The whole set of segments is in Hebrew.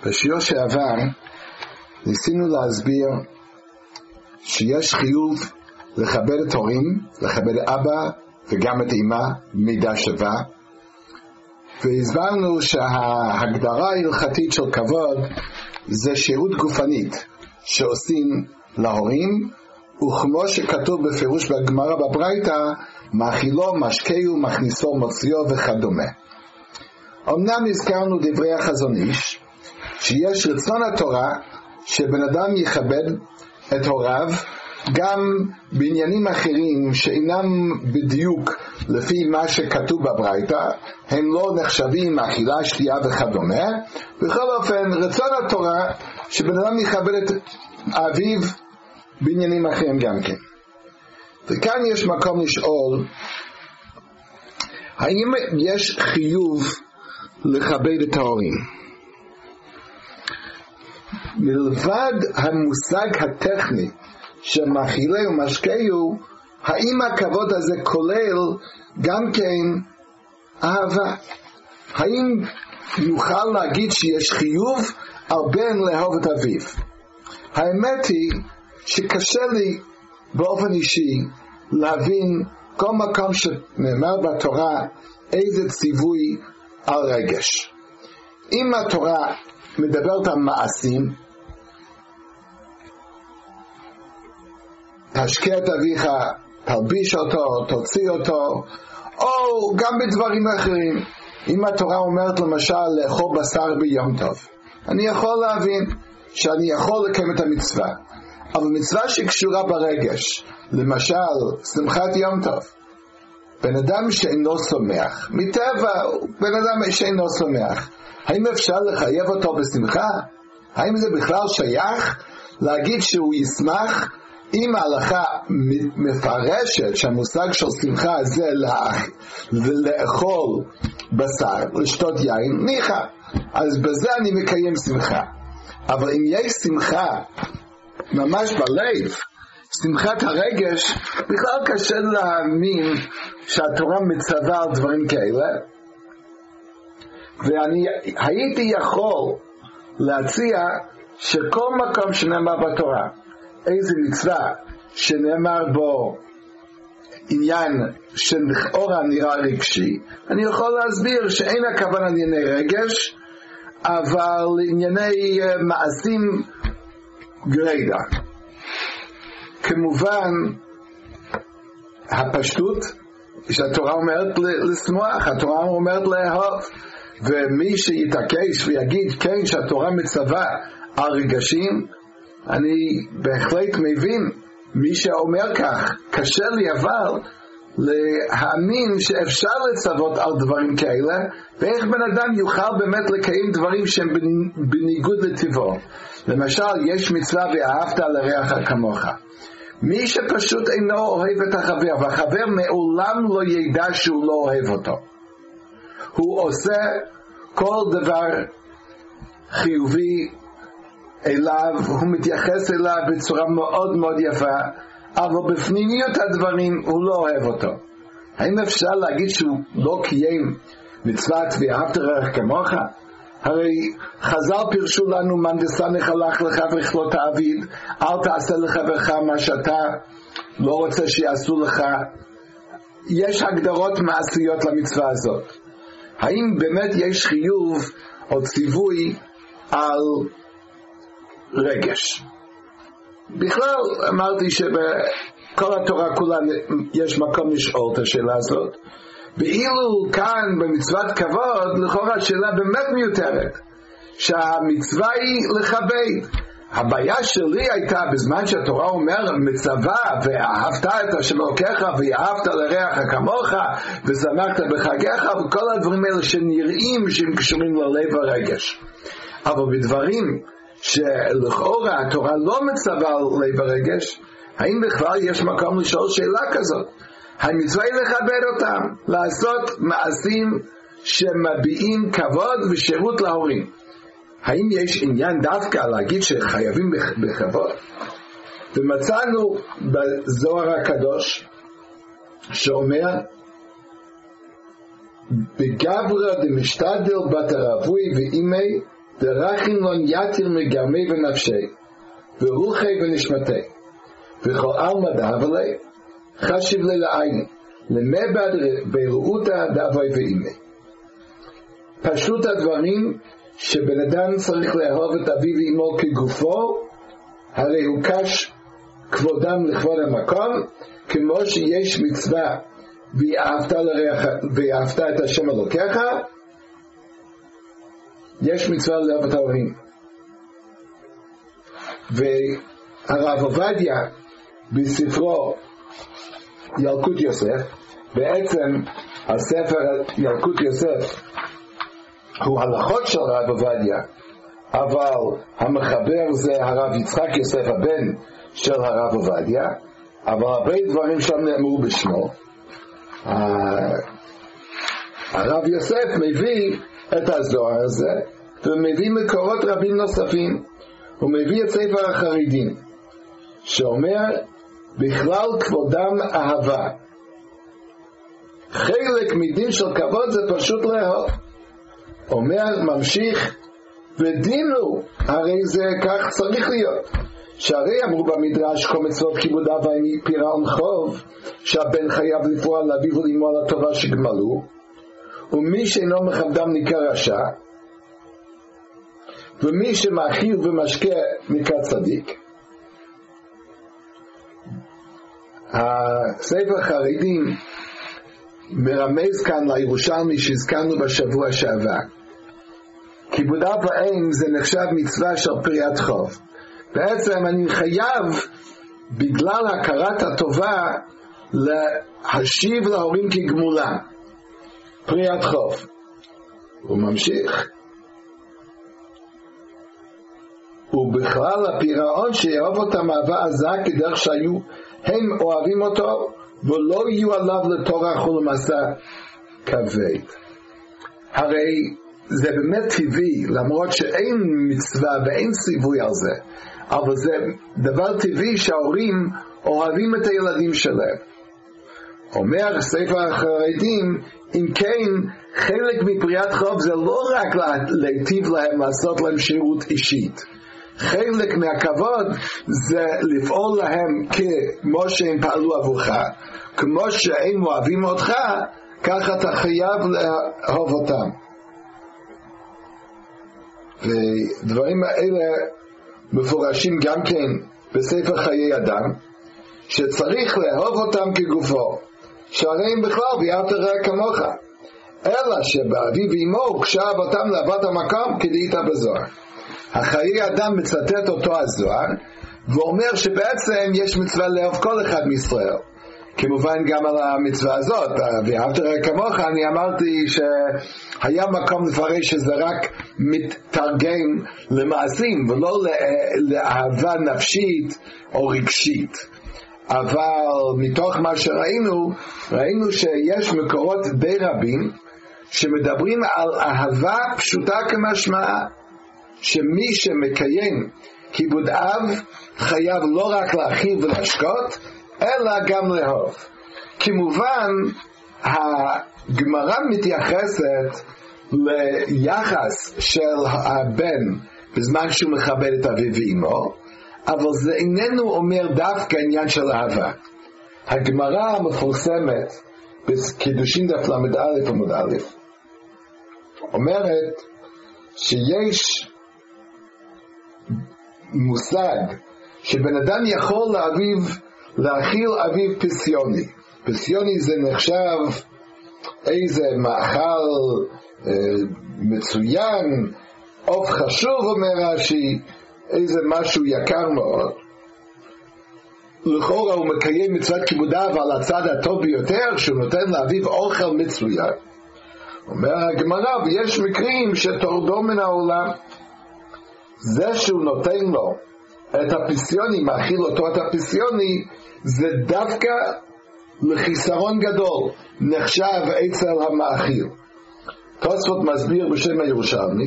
בשיעור שעבר ניסינו להסביר שיש חיוב לכבד את הורים, לכבד אבא וגם את אמא במידה שווה, והסברנו שההגדרה ההלכתית של כבוד זה שירות גופנית שעושים להורים, וכמו שכתוב בפירוש בגמרא בברייתא, מאכילו, משקהו, מכניסו, מוציאו וכדומה. אמנם הזכרנו דברי החזון איש שיש רצון התורה שבן אדם יכבד את הוריו גם בעניינים אחרים שאינם בדיוק לפי מה שכתוב בברייתא, הם לא נחשבים אכילה, שתייה וכדומה. בכל אופן רצון התורה שבן אדם יכבד את אביו בעניינים אחרים גם כן. וכאן יש מקום לשאול, האם יש חיוב לכבד את ההורים? מלבד המושג הטכני שמאכילה ומשקהו, האם הכבוד הזה כולל גם כן אהבה? האם נוכל להגיד שיש חיוב על בן לאהוב את אביו? האמת היא שקשה לי באופן אישי להבין כל מקום שנאמר בתורה איזה ציווי על רגש. אם התורה מדברת על מעשים, תשקיע את אביך, תלביש אותו, תוציא אותו, או גם בדברים אחרים. אם התורה אומרת למשל לאכול בשר ביום טוב, אני יכול להבין שאני יכול לקיים את המצווה, אבל מצווה שקשורה ברגש, למשל שמחת יום טוב, בן אדם שאינו שמח, מטבע בן אדם שאינו שמח, האם אפשר לחייב אותו בשמחה? האם זה בכלל שייך להגיד שהוא ישמח? אם ההלכה מפרשת שהמושג של שמחה זה לאכול בשר, לשתות יין, ניחא, אז בזה אני מקיים שמחה. אבל אם יש שמחה ממש בלב, שמחת הרגש, בכלל קשה להאמין שהתורה מצווה על דברים כאלה. ואני הייתי יכול להציע שכל מקום שנאמר בתורה איזה מצווה שנאמר בו עניין שלכאורה נראה רגשי, אני יכול להסביר שאין הכוונה לענייני רגש, אבל לענייני מעשים גרידא. כמובן הפשטות שהתורה אומרת לשמוח, התורה אומרת לאהוב, ומי שיתעקש ויגיד כן שהתורה מצווה על רגשים, אני בהחלט מבין מי שאומר כך. קשה לי אבל להאמין שאפשר לצוות על דברים כאלה, ואיך בן אדם יוכל באמת לקיים דברים שהם בניגוד לטבעו. למשל יש מצווה ואהבת לרעך כמוך. מי שפשוט אינו אוהב את החבר, והחבר מעולם לא ידע שהוא לא אוהב אותו, הוא עושה כל דבר חיובי אליו, הוא מתייחס אליו בצורה מאוד מאוד יפה, אבל בפנימיות הדברים הוא לא אוהב אותו. האם אפשר להגיד שהוא לא קיים מצוות ואהבת לרעך כמוך? הרי חז"ל פירשו לנו מאן דשנא הלך לחברך לא תעביד, אל תעשה לחברך מה שאתה לא רוצה שיעשו לך. יש הגדרות מעשיות למצווה הזאת. האם באמת יש חיוב או ציווי על רגש? בכלל אמרתי שבכל התורה כולה יש מקום לשאול את השאלה הזאת, ואילו כאן במצוות כבוד לכאורה השאלה באמת מיותרת, שהמצווה היא לכבד. הבעיה שלי הייתה בזמן שהתורה אומר מצווה ואהבת את השם אלוקיך ואהבת לרעך כמוך ושמחת בחגיך וכל הדברים האלה שנראים שהם קשורים ללב הרגש, אבל בדברים שלכאורה התורה לא מצווה על לב הרגש, האם בכלל יש מקום לשאול שאלה כזאת? המצווה היא לכבד אותם, לעשות מעשים שמביעים כבוד ושירות להורים. האם יש עניין דווקא להגיד שחייבים בכבוד? ומצאנו בזוהר הקדוש שאומר בגברא דמשתדל בת הרבוי ואימי דרכים לא יתיר מגרמי ונפשי ורוחי ונשמתי וכל עלמא דהבלי חשיב לי לעין למבד ברעותה דאבי ואימי. פשוט הדברים שבן אדם צריך לאהוב את אביו ואימו כגופו, הרי הוא קש כבודם לכבוד המקום, כמו שיש מצווה ואהבת את השם אלוקיך, יש מצווה לאהוב את ההורים. והרב עובדיה בספרו ילקוט יוסף, בעצם הספר ילקוט יוסף הוא הלכות של הרב עובדיה, אבל המחבר זה הרב יצחק יוסף הבן של הרב עובדיה, אבל הרבה דברים שם נאמרו בשמו. הרב יוסף מביא את הזוהר הזה ומביא מקורות רבים נוספים. הוא מביא את ספר החרדים שאומר בכלל כבודם אהבה, חלק מדין של כבוד זה פשוט לאהוב. אומר ממשיך ודינו, הרי זה כך צריך להיות, שהרי אמרו במדרש כל מצוות כיבוד אב ואם פירעון חוב, שהבן חייב לפעול לאביו ולאמו על הטובה שגמלו, ומי שאינו מכבדם נקרא רשע, ומי שמאכיל ומשקה נקרא צדיק. הספר החרדים מרמז כאן לירושלמי שהזכרנו בשבוע שעבר. כיבוד אב ואם זה נחשב מצווה של פריעת חוב. בעצם אני חייב בגלל הכרת הטובה להשיב להורים כגמולה, פריעת חוב. הוא ממשיך, ובכלל הפירעון שיאהוב אותם אהבה עזה כדרך שהיו הם אוהבים אותו ולא יהיו עליו לטורח ולמסע כבד. הרי זה באמת טבעי, למרות שאין מצווה ואין ציווי על זה, אבל זה דבר טבעי שההורים אוהבים את הילדים שלהם. אומר ספר החרדים, אם כן חלק מפריעת חוב זה לא רק להיטיב להם, לעשות להם שירות אישית, חלק מהכבוד זה לפעול להם כמו שהם פעלו עבורך, כמו שהם אוהבים אותך, ככה אתה חייב לאהוב אותם. ודברים האלה מפורשים גם כן בספר חיי אדם, שצריך לאהוב אותם כגופו, שהרי הם בכלל ואהבת רעך כמוך, אלא שבאביו ואמו קשה אהבתם לאהבת המקום כדאית בזוהר. החיי אדם מצטט אותו הזוהר ואומר שבעצם יש מצווה לאהוב כל אחד מישראל. כמובן גם על המצווה הזאת, ואהבת רעך כמוך, אני אמרתי שהיה מקום לפרש שזה רק מתרגם למעשים ולא לאהבה נפשית או רגשית. אבל מתוך מה שראינו, ראינו שיש מקורות די רבים שמדברים על אהבה פשוטה כמשמעה, שמי שמקיים כיבוד אב חייב לא רק להכיל ולהשקות, אלא גם לאהוב. כמובן הגמרא מתייחסת ליחס של הבן בזמן שהוא מכבד את אביו ואמו, אבל זה איננו אומר דווקא עניין של אהבה. הגמרא המפורסמת בקידושין דף ל"א עמוד א' אומרת שיש מושג שבן אדם יכול להאכיל אביו פסיוני. פסיוני זה נחשב איזה מאכל מצוין, עוף חשוב אומר רש"י, איזה משהו יקר מאוד. לכאורה הוא מקיים מצוות כיבוד אב על הצד הטוב ביותר, שהוא נותן לאביו אוכל מצוין. אומר הגמרא, ויש מקרים שתורדו מן העולם. זה שהוא נותן לו את הפסיוני, מאכיל אותו את הפסיוני, זה דווקא לחיסרון גדול, נחשב אצל המאכיל. תוספות מסביר בשם הירושלמי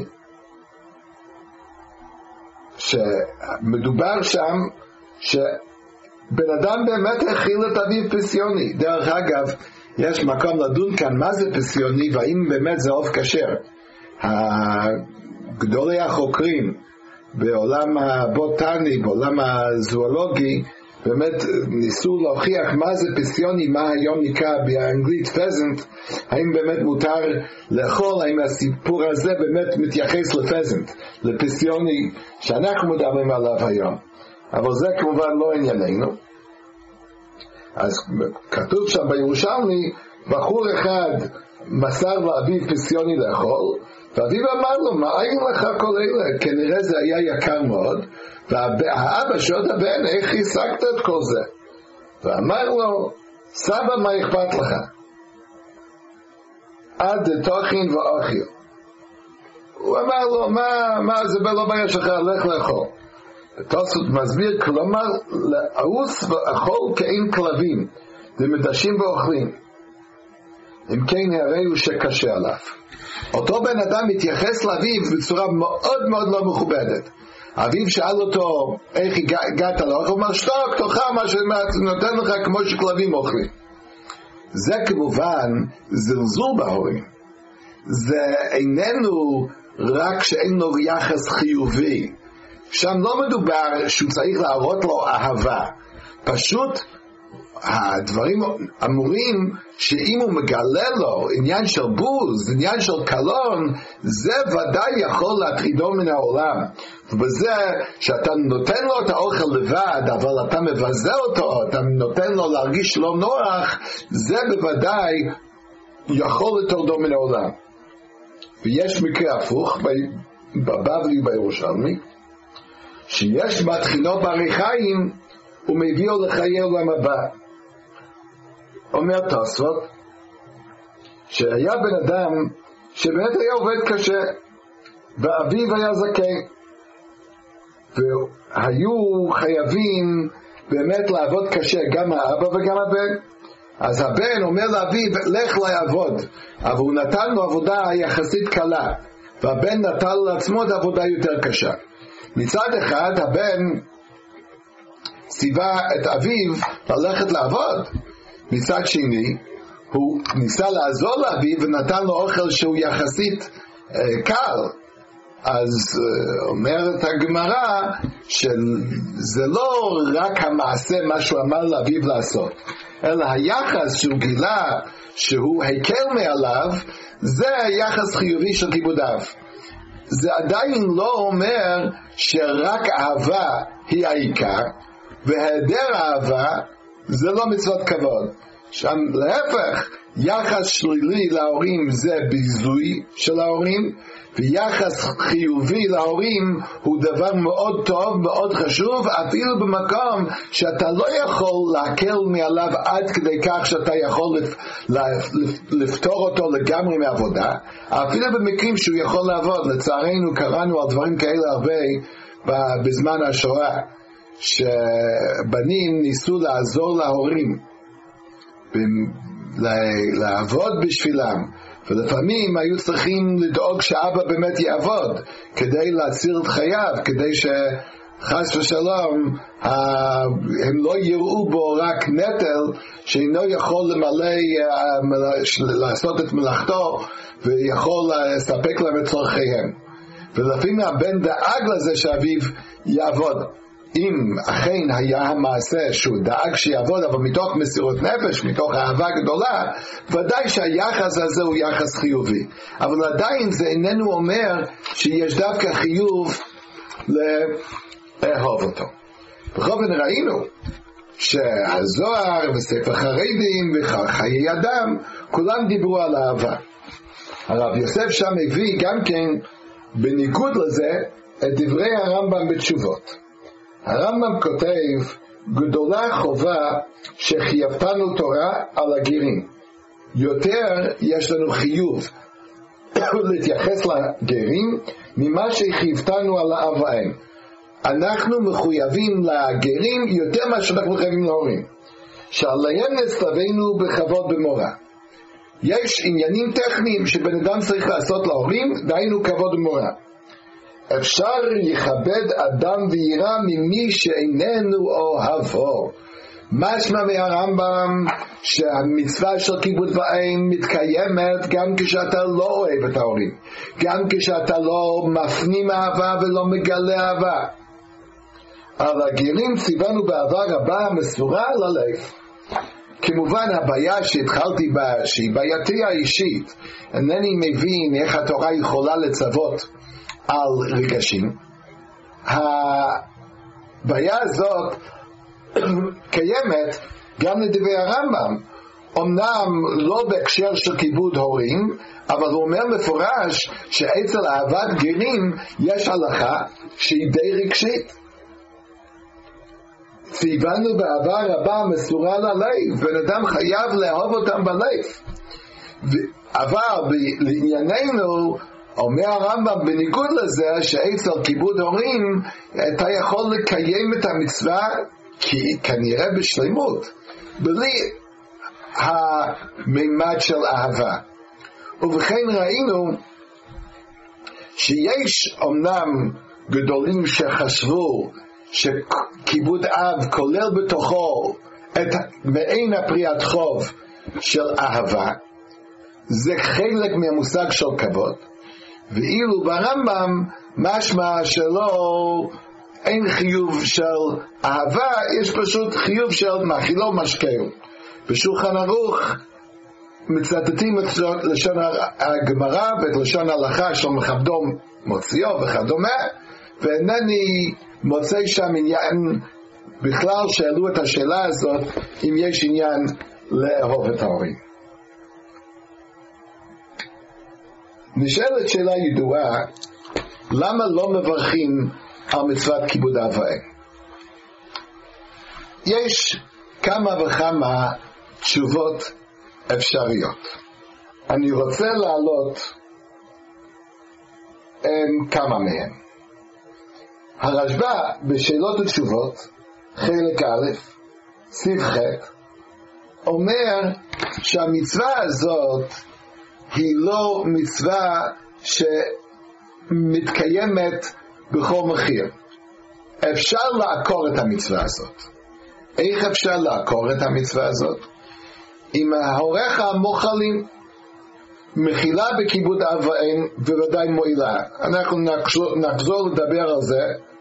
שמדובר שם שבן אדם באמת הכיל את אביו פסיוני. דרך אגב, יש מקום לדון כאן מה זה פסיוני והאם באמת זה עוף כשר. גדולי החוקרים בעולם הבוטני, בעולם הזואולוגי, באמת ניסו להוכיח מה זה פסיוני, מה היום נקרא באנגלית פזנט, האם באמת מותר לאכול, האם הסיפור הזה באמת מתייחס לפזנט, לפסיוני שאנחנו מדברים עליו היום. אבל זה כמובן לא ענייננו. אז כתוב שם בירושלמי, בחור אחד מסר לאביו פסיוני לאכול, ואביו אמר לו, מה אין לך כל אלה? כנראה זה היה יקר מאוד, והאבא שואל הבן, איך השגת את כל זה? ואמר לו, סבא, מה אכפת לך? עד תוכין ואוכל. הוא אמר לו, מה זה לא בעיה שלך, לך לאכול. תוספות מסביר, כלומר, לעוס ואכול כאין כלבים, ומדשים ואוכלים. אם כן הרי הוא שקשה עליו. אותו בן אדם מתייחס לאביו בצורה מאוד מאוד לא מכובדת. אביו שאל אותו, איך הגעת לו? הוא אומר, שתוק, תאכל מה שנותן לך כמו שכלבים אוכלים. זה כמובן זלזול בהורים. זה איננו רק שאין לו יחס חיובי. שם לא מדובר שהוא צריך להראות לו אהבה. פשוט הדברים אמורים שאם הוא מגלה לו עניין של בוז, עניין של קלון, זה ודאי יכול להטרידו מן העולם. ובזה שאתה נותן לו את האוכל לבד, אבל אתה מבזה אותו, אתה נותן לו להרגיש לא נוח, זה בוודאי יכול לטרדו מן העולם. ויש מקרה הפוך בבבלי בירושלמי, שיש מתחינו ברי חיים ומביאו לחיי עולם הבא. אומר תוספות שהיה בן אדם שבאמת היה עובד קשה, ואביו היה זקן, והיו חייבים באמת לעבוד קשה, גם האבא וגם הבן. אז הבן אומר לאביו, לך לעבוד, אבל הוא נתן לו עבודה יחסית קלה, והבן נתן לעצמו את העבודה יותר קשה. מצד אחד הבן ציווה את אביו ללכת לעבוד, מצד שני הוא ניסה לעזור לאביו ונתן לו אוכל שהוא יחסית קל. אז אומרת הגמרא שזה לא רק המעשה מה שהוא אמר לאביו לעשות, אלא היחס שהוא גילה שהוא הקל מעליו, זה היחס חיובי של כיבודיו. זה עדיין לא אומר שרק אהבה היא העיקר, והיעדר אהבה זה לא מצוות כבוד. שם להפך, יחס שלילי להורים זה ביזוי של ההורים, ויחס חיובי להורים הוא דבר מאוד טוב, מאוד חשוב, אפילו במקום שאתה לא יכול להקל מעליו עד כדי כך שאתה יכול לפתור אותו לגמרי מעבודה, אפילו במקרים שהוא יכול לעבוד. לצערנו קראנו על דברים כאלה הרבה בזמן השואה, שבנים ניסו לעזור להורים לעבוד בשבילם, ולפעמים היו צריכים לדאוג שאבא באמת יעבוד כדי להציל את חייו, כדי שחס ושלום הם לא יראו בו רק נטל שאינו יכול לעשות את מלאכתו ויכול לספק להם את צורכיהם. ולפעמים הבן דאג לזה שאביו יעבוד. אם אכן היה המעשה שהוא דאג שיעבוד, אבל מתוך מסירות נפש, מתוך אהבה גדולה, ודאי שהיחס הזה הוא יחס חיובי. אבל עדיין זה איננו אומר שיש דווקא חיוב לאהוב אותו. בכל אופן ראינו שהזוהר וספר חרדים וחיי אדם, כולם דיברו על אהבה. הרב יוסף שם הביא גם כן, בניגוד לזה, את דברי הרמב"ם בתשובות. הרמב"ם כותב, גדולה חובה שחייבתנו תורה על הגרים. יותר יש לנו חיוב להתייחס לגרים ממה שחייבתנו על האב והאם. אנחנו מחויבים לגרים יותר מה שאנחנו מחויבים להורים, שעליהם נצטווינו בכבוד במורא. יש עניינים טכניים שבן אדם צריך לעשות להורים, דהיינו כבוד במורא. אפשר יכבד אדם וירא ממי שאיננו אוהבו, משמע מהרמב"ם שהמצווה של כיבוד ואם מתקיימת גם כשאתה לא אוהב את ההורים, גם כשאתה לא מפנים אהבה ולא מגלה אהבה. על הגרים ציוונו באהבה רבה מסורה ללב. כמובן הבעיה שהתחלתי בה, שהיא בעייתי האישית, אינני מבין איך התורה יכולה לצוות על רגשים. הבעיה הזאת קיימת גם לדברי הרמב"ם, אמנם לא בהקשר של כיבוד הורים, אבל הוא אומר מפורש שאצל אהבת גרים יש הלכה שהיא די רגשית. ציוונו באהבה רבה מסורה ללב, בן אדם חייב לאהוב אותם בלב. אבל לענייננו אומר הרמב"ם בניגוד לזה שאצל כיבוד הורים אתה יכול לקיים את המצווה כנראה בשלמות בלי המימד של אהבה. ובכן ראינו שיש אמנם גדולים שחשבו שכיבוד אב כולל בתוכו את מעין הפריעת חוב של אהבה, זה חלק מהמושג של כבוד, ואילו ברמב"ם משמע שלא אין חיוב של אהבה, יש פשוט חיוב של מאכילו משקהו. בשולחן ערוך מצטטים את לשון הגמרא ואת לשון ההלכה של מכבדו מוציאו וכדומה, ואינני מוצא שם עניין בכלל שאלו את השאלה הזאת אם יש עניין לאהוב את ההורים. נשאלת שאלה ידועה, למה לא מברכים על מצוות כיבוד אב ואם? יש כמה וכמה תשובות אפשריות. אני רוצה להעלות כמה מהן. הרשב"א בשאלות ותשובות חלק א' סעיף ח' אומר שהמצווה הזאת היא לא מצווה שמתקיימת בכל מחיר. אפשר לעקור את המצווה הזאת. איך אפשר לעקור את המצווה הזאת? אם ההוריך מוכלים, מחילה בכיבוד אב ואם בוודאי מועילה. אנחנו נחזור לדבר על זה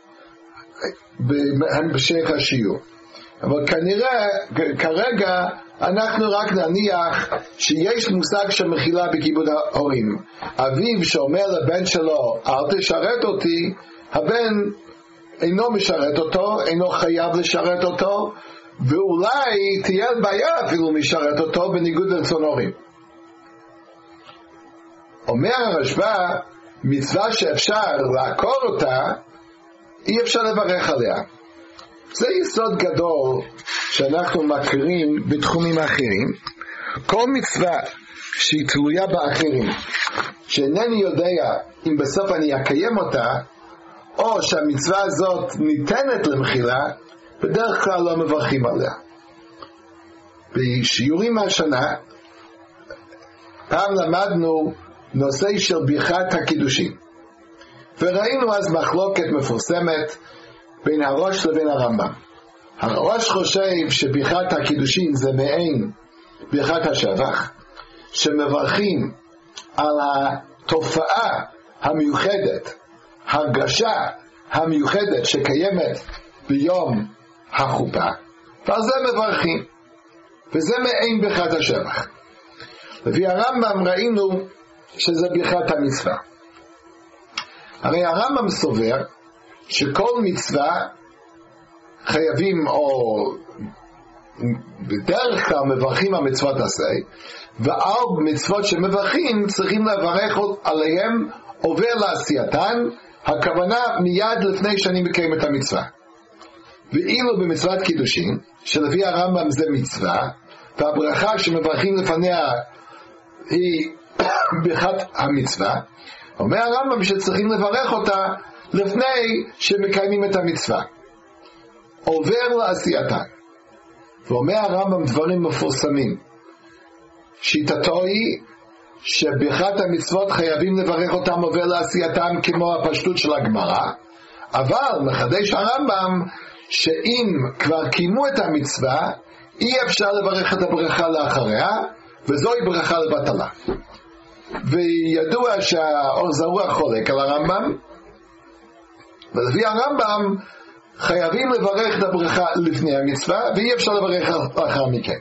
בהמשך השיעור. אבל כנראה, כרגע אנחנו רק נניח שיש מושג של מחילה בכיבוד ההורים. אביו שאומר לבן שלו אל תשרת אותי, הבן אינו משרת אותו, אינו חייב לשרת אותו, ואולי תהיה בעיה אפילו משרת אותו בניגוד לרצון ההורים. אומר הרשב"א, מצווה שאפשר לעקור אותה, אי אפשר לברך עליה. זה יסוד גדול שאנחנו מכירים בתחומים אחרים. כל מצווה שהיא תלויה באחרים, שאינני יודע אם בסוף אני אקיים אותה, או שהמצווה הזאת ניתנת למחילה, בדרך כלל לא מברכים עליה. בשיעורים מהשנה, פעם למדנו נושא של ברכת הקידושין. וראינו אז מחלוקת מפורסמת בין הראש לבין הרמב"ם. הראש חושב שברכת הקידושין זה מעין ברכת השבח, שמברכים על התופעה המיוחדת, הרגשה המיוחדת שקיימת ביום החופה, ועל זה מברכים, וזה מעין ברכת השבח. לפי הרמב"ם ראינו שזה ברכת המצווה. הרי הרמב"ם סובר שכל מצווה חייבים, או בדרך כלל מברכים על מצוות עשה, ועל מצוות שמברכים צריכים לברך עליהם עובר לעשייתן, הכוונה מיד לפני שאני מקיים את המצווה. ואילו במצוות קידושין, שלפי הרמב"ם זה מצווה, והברכה שמברכים לפניה היא ברכת המצווה, אומר הרמב"ם שצריכים לברך אותה לפני שמקיימים את המצווה, עובר לעשייתה. ואומר הרמב"ם דברים מפורסמים. שיטתו היא שברכת המצוות חייבים לברך אותם עובר לעשייתם כמו הפשטות של הגמרא, אבל מחדש הרמב"ם שאם כבר קיימו את המצווה, אי אפשר לברך את הברכה לאחריה, וזוהי ברכה לבטלה. וידוע שהאור זרוע חולק על הרמב"ם, ולפי הרמב"ם חייבים לברך את הברכה לפני המצווה, ואי אפשר לברך לאחר מכן.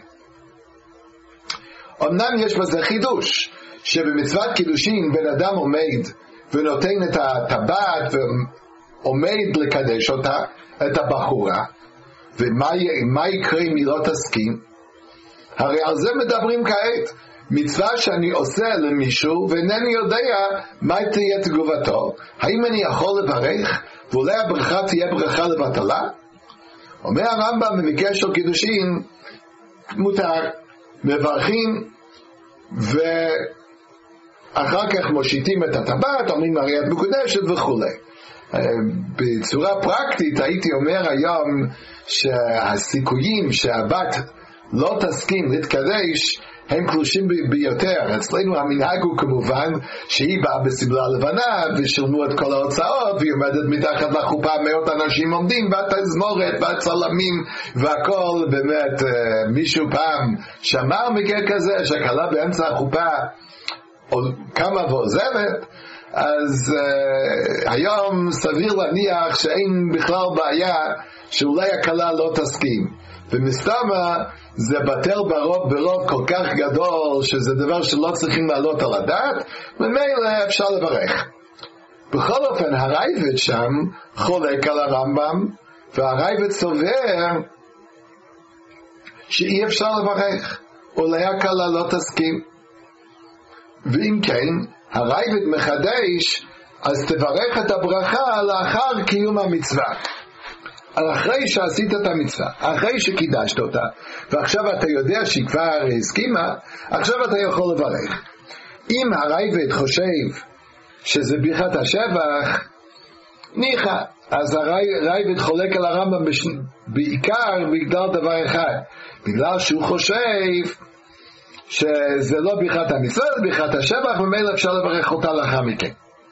אמנם יש בזה חידוש, שבמצוות קידושין בן אדם עומד ונותן את הטבעת ועומד לקדש אותה, את הבחורה, ומה יקרה אם היא לא תסכים? הרי על זה מדברים כעת. מצווה שאני עושה למישהו ואינני יודע מה תהיה תגובתו, האם אני יכול לברך ואולי הברכה תהיה ברכה לבטלה? אומר הרמב"ם במקרה של קידושין, מותר, מברכים ואחר כך מושיטים את הטבעת, אומרים הרי את מקודשת וכו'. בצורה פרקטית הייתי אומר היום שהסיכויים שהבת לא תסכים להתקדש הם קלושים ביותר. אצלנו המנהג הוא כמובן שהיא באה בסמלה לבנה ושילמו את כל ההוצאות והיא עומדת מתחת לחופה, מאות אנשים עומדים והתזמורת והצלמים והכל. באמת מישהו פעם שמע מקרה כזה שהקלה באמצע החופה קמה ועוזבת? אז היום סביר להניח שאין בכלל בעיה שאולי הקלה לא תסכים, ומסתמה זה בטל ברוב כל כך גדול שזה דבר שלא צריכים לעלות על הדעת, ומילא אפשר לברך. בכל אופן הרייבד שם חולק על הרמב"ם, והרייבד סובר שאי אפשר לברך, אולי הקלה לא תסכים. ואם כן הרייבד מחדש, אז תברך את הברכה לאחר קיום המצווה. אחרי שעשית את המצווה, אחרי שקידשת אותה, ועכשיו אתה יודע שהיא כבר הסכימה, עכשיו אתה יכול לברך. אם הרייבד חושב שזה ברכת השבח, ניחא, אז הרייבד חולק על הרמב"ם בעיקר בגלל דבר אחד, בגלל שהוא חושב שזה לא ברכת המצווה, זה ברכת השבח, ומילא אפשר לברך אותה לאחר מכן.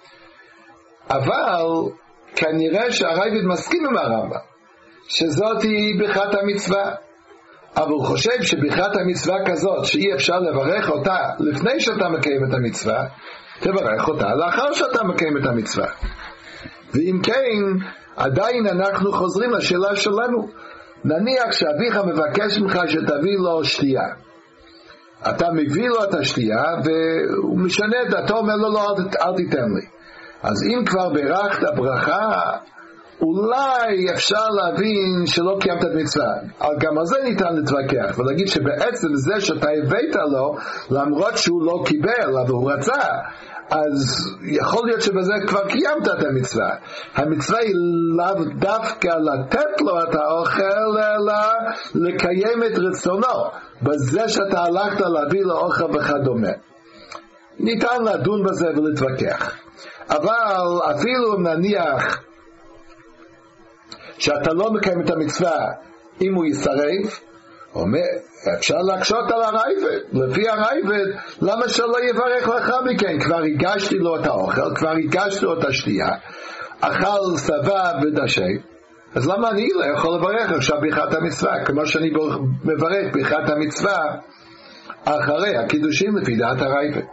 אבל כנראה שהרייבד מסכים עם הרמב"ם שזאת היא ברכת המצווה, אבל הוא חושב שברכת המצווה כזאת שאי אפשר לברך אותה לפני שאתה מקיים את המצווה, תברך אותה לאחר שאתה מקיים את המצווה. ואם כן, עדיין אנחנו חוזרים לשאלה שלנו. נניח שאביך מבקש ממך שתביא לו שתייה, אתה מביא לו את השתייה והוא משנה את דעתו, אומר לו לא, אל תיתן לי. אז אם כבר ברכת ברכה, אולי אפשר להבין שלא קיימת את מצווה. גם על זה ניתן להתווכח ולהגיד שבעצם זה שאתה הבאת לו, למרות שהוא לא קיבל אבל הוא רצה, אז יכול להיות שבזה כבר קיימת את המצווה. המצווה היא לאו דווקא לתת לו את האוכל, אלא לקיים את רצונו בזה שאתה הלכת להביא לו אוכל וכדומה. ניתן לדון בזה ולהתווכח. אבל אפילו נניח שאתה לא מקיים את המצווה, אם הוא יסרב, אפשר להקשות על הרייבד. לפי הרייבד, למה שלא יברך לאחר מכן? כבר הגשתי לו את האוכל, כבר הגשתי לו את השתייה, אכל שבע ודשא, אז למה אני לא יכול לברך עכשיו ברכת המצווה, כמו שאני מברך ברכת המצווה אחרי הקידושים לפי דעת הרייבד?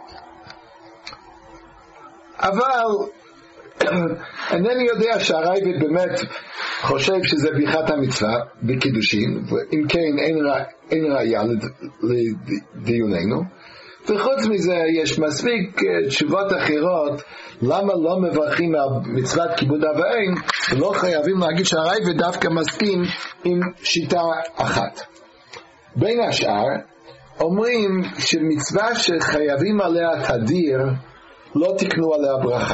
אבל אינני יודע שהרייבד באמת חושב שזה ברכת המצווה בקידושין, ואם כן אין ראיה לדיוננו. וחוץ מזה יש מספיק תשובות אחרות למה לא מברכים על מצוות כיבוד אב ואם, ולא חייבים להגיד שהרייבד דווקא מסכים עם שיטה אחת. בין השאר אומרים שמצווה שחייבים עליה תדיר לא תקנו עליה ברכה.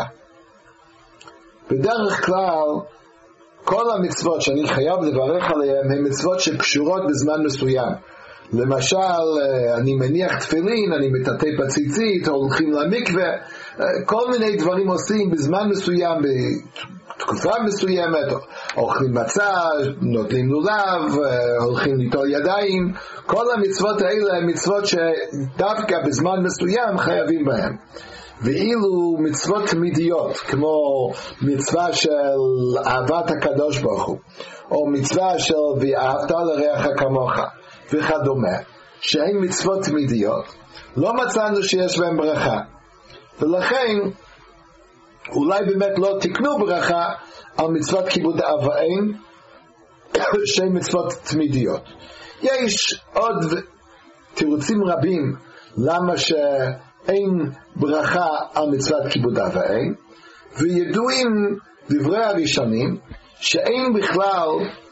בדרך כלל כל המצוות שאני חייב לברך עליהן הן מצוות שקשורות בזמן מסוים. למשל, אני מניח תפילין, אני מטאטא בציצית, הולכים למקווה, כל מיני דברים עושים בזמן מסוים, בתקופה מסוימת, אוכלים מצה, נוטלים לולב, הולכים ליטול ידיים. כל המצוות האלה הן מצוות שדווקא בזמן מסוים חייבים בהן. ואילו מצוות תמידיות, כמו מצווה של אהבת הקדוש ברוך הוא, או מצווה של ואהבת לרעך כמוך וכדומה, שהן מצוות תמידיות, לא מצאנו שיש בהם ברכה, ולכן אולי באמת לא תקנו ברכה על מצוות כיבוד אב ואם שהן מצוות תמידיות. יש עוד תירוצים רבים למה שאין ברכה על מצוות כיבוד אב ואם, וידועים דברי הראשונים שאין בכלל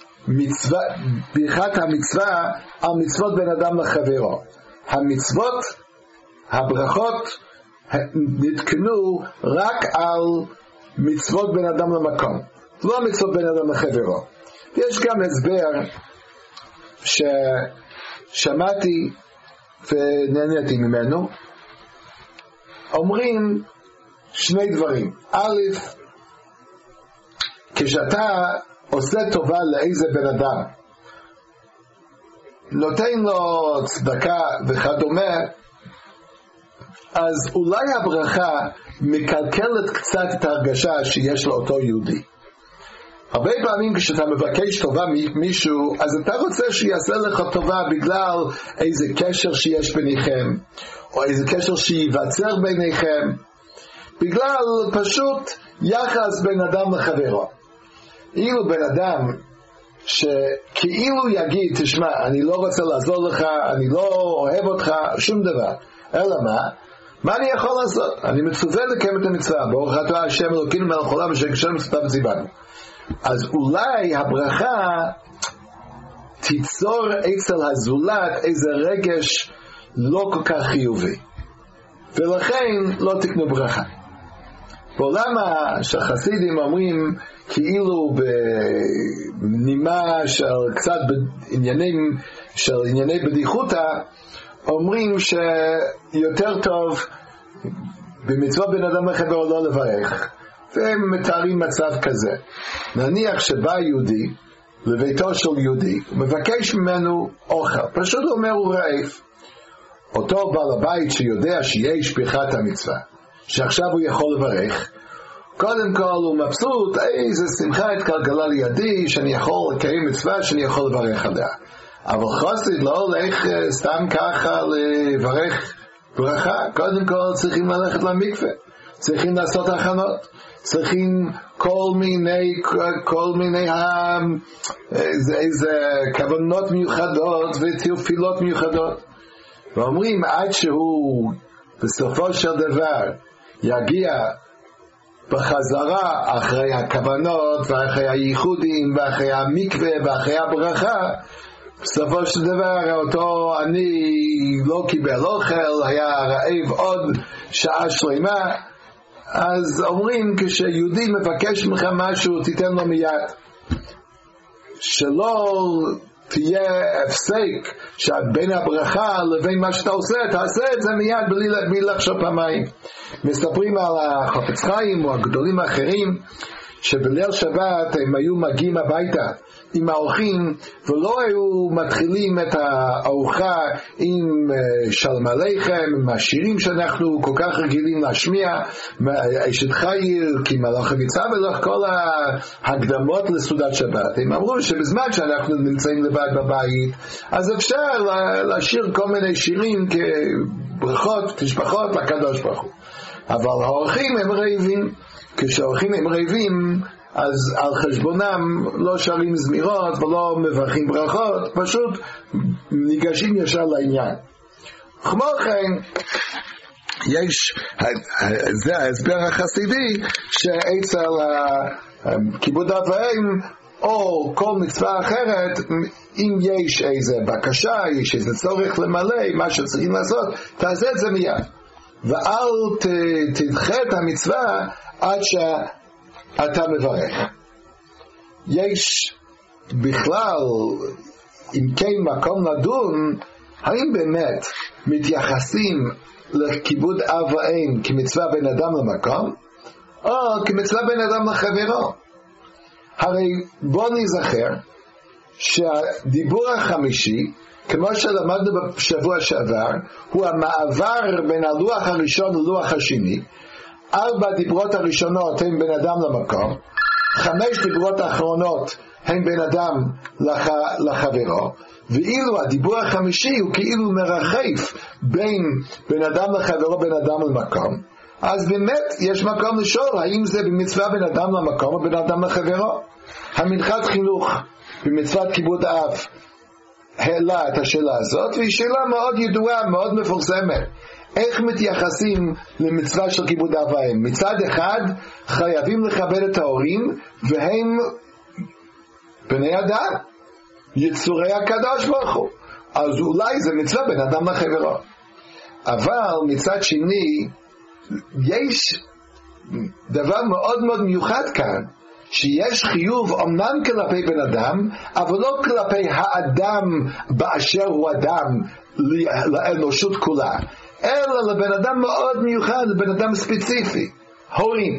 ברכת המצווה על מצוות בין אדם לחברו. המצוות, הברכות נתקנו רק על מצוות בין אדם למקום, לא מצוות בין אדם לחברו. יש גם הסבר ששמעתי ונהניתי ממנו. אומרים שני דברים. א', כשאתה עושה טובה לאיזה בן אדם, נותן לו צדקה וכדומה, אז אולי הברכה מקלקלת קצת את ההרגשה שיש לאותו יהודי. הרבה פעמים כשאתה מבקש טובה ממישהו, אז אתה רוצה שיעשה לך טובה בגלל איזה קשר שיש ביניכם, או איזה קשר שיווצר ביניכם, בגלל פשוט יחס בין אדם לחברו. אילו בן אדם שכאילו יגיד, תשמע, אני לא רוצה לעזור לך, אני לא אוהב אותך, שום דבר, אלא מה אני יכול לעשות? אני מצווה לקיים את המצווה, ברוך אתה השם אלוקינו מלך העולם אשר קידשנו מצוותיו וציוונו. אז אולי הברכה תיצור אצל הזולת איזה רגש לא כל כך חיובי, ולכן לא תקנו ברכה. בעולם שהחסידים אומרים כאילו בנימה של קצת ענייני בדיחותא, אומרים שיותר טוב במצוות בין אדם לחברו לא לברך, והם מתארים מצב כזה. נניח שבא יהודי לביתו של יהודי, הוא מבקש ממנו אוכל, פשוט אומר הוא רעב. אותו בעל הבית שיודע שיש ברכת המצווה, שעכשיו הוא יכול לברך, קודם כל הוא מבסוט, איזה שמחה התגלגלה לידי שאני יכול לקיים מצווה, שאני יכול לברך עליה. אבל חסיד לא הולך סתם ככה לברך ברכה. קודם כל צריכים ללכת למקווה, צריכים לעשות הכנות, צריכים כל מיני איזה כוונות מיוחדות ותפילות מיוחדות. ואומרים עד שהוא בסופו של דבר יגיע בחזרה אחרי הכוונות ואחרי הייחודים ואחרי המקווה ואחרי הברכה, בסופו של דבר אותו אני לא קיבל אוכל, היה רעב עוד שעה שלמה. אז אומרים כשיהודי מבקש ממך משהו תיתן לו מיד, שלא תהיה הפסק שבין הברכה לבין מה שאתה עושה, תעשה את זה מיד בלי לחשוב פעמיים. מספרים על החפץ חיים או הגדולים האחרים שבליל שבת הם היו מגיעים הביתה עם האורחים, ולא היו מתחילים את הארוחה עם שלום עליכם, עם השירים שאנחנו כל כך רגילים להשמיע, אשת חיל, כי מלאך המצווה ולך כל ההקדמות לסעודת שבת. הם אמרו שבזמן שאנחנו נמצאים לבד בבית, אז אפשר לשיר כל מיני שירים כברכות, תשבחות לקדוש ברוך הוא. אבל האורחים הם רעבים, כשהאורחים הם רעבים, אז על חשבונם לא שרים זמירות ולא מברכים ברכות, פשוט ניגשים ישר לעניין. כמו כן, יש, זה ההסבר החסידי, שאצל כיבוד אב ואם או כל מצווה אחרת, אם יש איזה בקשה, יש איזה צורך למלא, מה שצריכים לעשות, תעשה את זה מיד. ואל תדחה את המצווה עד שאתה מברך. יש בכלל, אם כן, מקום לדון, האם באמת מתייחסים לכיבוד אב ואם כמצווה בין אדם למקום, או כמצווה בין אדם לחברו? הרי בוא נזכר שהדיבור החמישי כמו שלמדנו בשבוע שעבר, הוא המעבר בין הלוח הראשון ללוח השני. 4 דיברות הראשונות הם בין אדם למקום, 5 דיברות האחרונות הם בין אדם לחברו, ואילו הדיבור החמישי הוא כאילו מרחף בין אדם לחברו, בין אדם למקום. אז באמת יש מקום לשאול האם זה במצווה בין אדם למקום או בין אדם לחברו. המנחת חינוך במצוות כיבוד האב העלה את השאלה הזאת, והיא שאלה מאוד ידועה, מאוד מפורסמת. איך מתייחסים למצווה של כיבוד אב ואם? מצד אחד חייבים לכבד את ההורים, והם בני אדם, יצורי הקדוש ברוך הוא, אז אולי זה מצווה בין אדם לחברו. אבל מצד שני יש דבר מאוד מאוד מיוחד כאן, שיש חיוב אומנם כלפי בן אדם, אבל לא כלפי האדם באשר הוא אדם, לאנושות כולה, אלא לבן אדם מאוד מיוחד, לבן אדם ספציפי, הורים.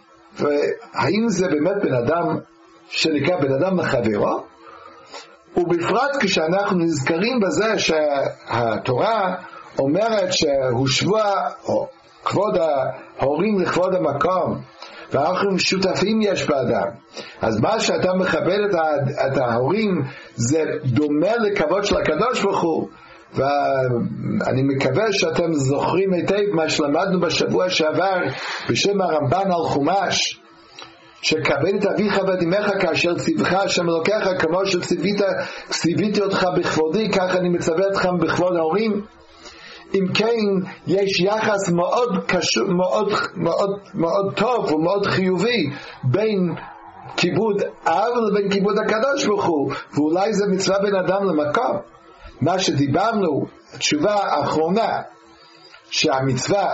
והאם זה באמת בן אדם שנקרא בן אדם לחברו? ובפרט כשאנחנו נזכרים בזה שהתורה אומרת שהושבו כבוד ההורים לכבוד המקום, ואנחנו שותפים יש באדם, אז מה שאתה מכבד את ההורים זה דומה לכבוד של הקדוש ברוך הוא. ואני מקווה שאתם זוכרים היטב מה שלמדנו בשבוע שעבר בשם הרמב"ן על חומש, שכבד את אביך ואת אמך כאשר ציווך השם אלוקיך, כמו שציוויתי אותך בכבודי כך אני מצווה אתכם בכבוד ההורים. אם כן יש יחס מאוד קשור, מאוד טוב ומאוד חיובי בין כיבוד אב לבין כיבוד הקדוש ברוך הוא, ואולי זה מצווה בין אדם למקום. מה שדיברנו, התשובה האחרונה, שהמצווה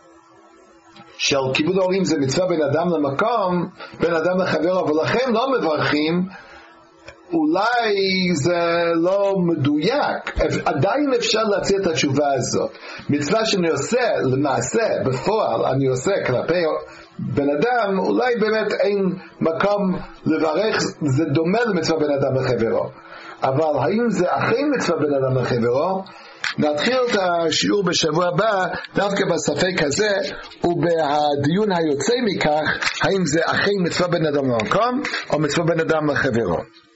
של כיבוד ההורים זה מצווה בין אדם למקום, בין אדם לחברו, ולכן לא מברכים, אולי זה לא מדויק. עדיין אפשר להציע את התשובה הזאת. מצווה שאני עושה למעשה, בפועל אני עושה כלפי בן אדם, אולי באמת אין מקום לברך, זה דומה למצווה בין אדם לחברו. אבל האם זה אכן מצווה בין אדם לחברו? נתחיל את השיעור בשבוע הבא דווקא בספק הזה, ובדיון היוצא מכך האם זה אכן מצווה בין אדם למקום או מצווה בין אדם לחברו.